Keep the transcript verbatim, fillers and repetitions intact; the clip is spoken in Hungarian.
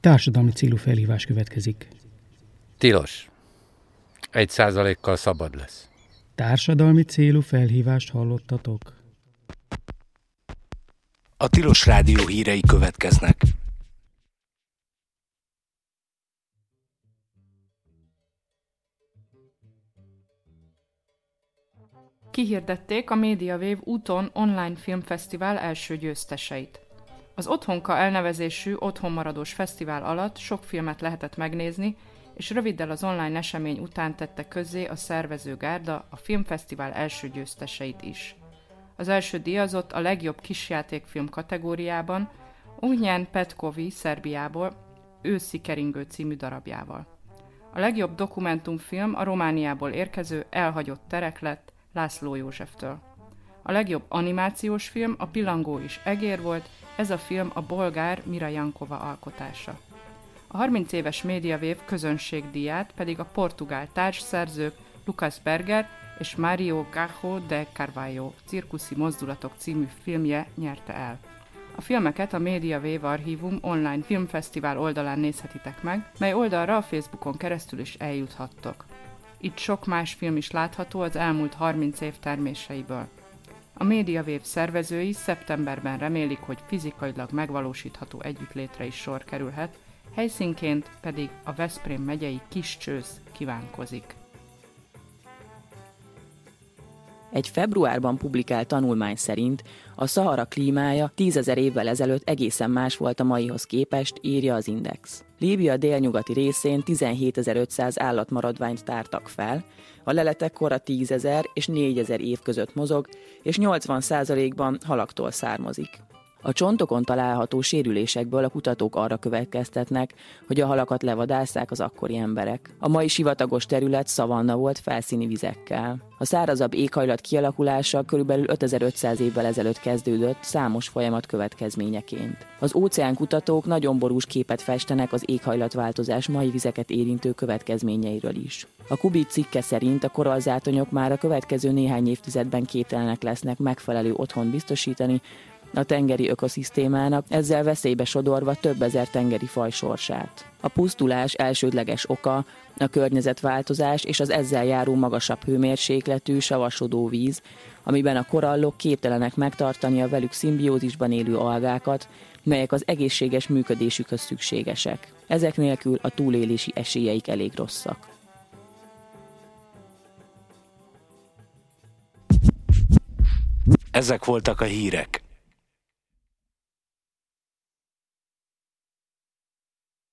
Társadalmi célú felhívás következik. Tilos. Egy százalékkal szabad lesz. Társadalmi célú felhívást hallottatok? A Tilos Rádió hírei következnek. Kihirdették a MediaWave Úton online filmfesztivál első győzteseit. Az Otthonka elnevezésű otthonmaradós fesztivál alatt sok filmet lehetett megnézni, és röviddel az online esemény után tette közzé a szervező gárda a filmfesztivál első győzteseit is. Az első díjazott a legjobb kisjátékfilm kategóriában Ognjen Petkovi Szerbiából Őszi keringő című darabjával. A legjobb dokumentumfilm a Romániából érkező Elhagyott terek lett László Józseftől. A legjobb animációs film a Pillangó és egér volt, ez a film a bolgár Mira Jankova alkotása. A harminc éves MediaWave közönségdíját pedig a portugál társszerzők Lucas Berger és Mário Garro de Carvalho Cirkuszi mozdulatok című filmje nyerte el. A filmeket a MediaWave Archívum online filmfesztivál oldalán nézhetitek meg, mely oldalra a Facebookon keresztül is eljuthattok. Itt sok más film is látható az elmúlt harminc év terméseiből. A MediaWave szervezői szeptemberben remélik, hogy fizikailag megvalósítható együttlétre is sor kerülhet, helyszínként pedig a Veszprém megyei Kiscsősz kívánkozik. Egy februárban publikált tanulmány szerint a Szahara klímája tízezer évvel ezelőtt egészen más volt a maihoz képest, írja az Index. Líbia délnyugati részén tizenhétezer-ötszáz állatmaradványt tártak fel, a leletek kora tízezer és négyezer év között mozog, és nyolcvan százalékban halaktól származik. A csontokon található sérülésekből a kutatók arra következtetnek, hogy a halakat levadásszák az akkori emberek. A mai sivatagos terület szavanna volt felszíni vizekkel. A szárazabb éghajlat kialakulása körülbelül ötezer-ötszáz évvel ezelőtt kezdődött számos folyamat következményeként. Az óceánkutatók nagyon borús képet festenek az éghajlatváltozás mai vizeket érintő következményeiről is. A Kubit cikke szerint a korallzátonyok már a következő néhány évtizedben képtelenek lesznek megfelelő otthont biztosítani a tengeri ökoszisztémának, ezzel veszélybe sodorva több ezer tengeri faj sorsát. A pusztulás elsődleges oka a környezetváltozás és az ezzel járó magasabb hőmérsékletű, savasodó víz, amiben a korallok képtelenek megtartani a velük szimbiózisban élő algákat, melyek az egészséges működésükhöz szükségesek. Ezek nélkül a túlélési esélyeik elég rosszak. Ezek voltak a hírek.